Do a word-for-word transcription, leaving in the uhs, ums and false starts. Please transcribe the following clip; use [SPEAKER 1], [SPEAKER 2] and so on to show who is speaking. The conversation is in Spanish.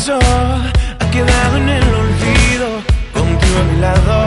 [SPEAKER 1] pasó ha quedado en el olvido. Contigo a mi lado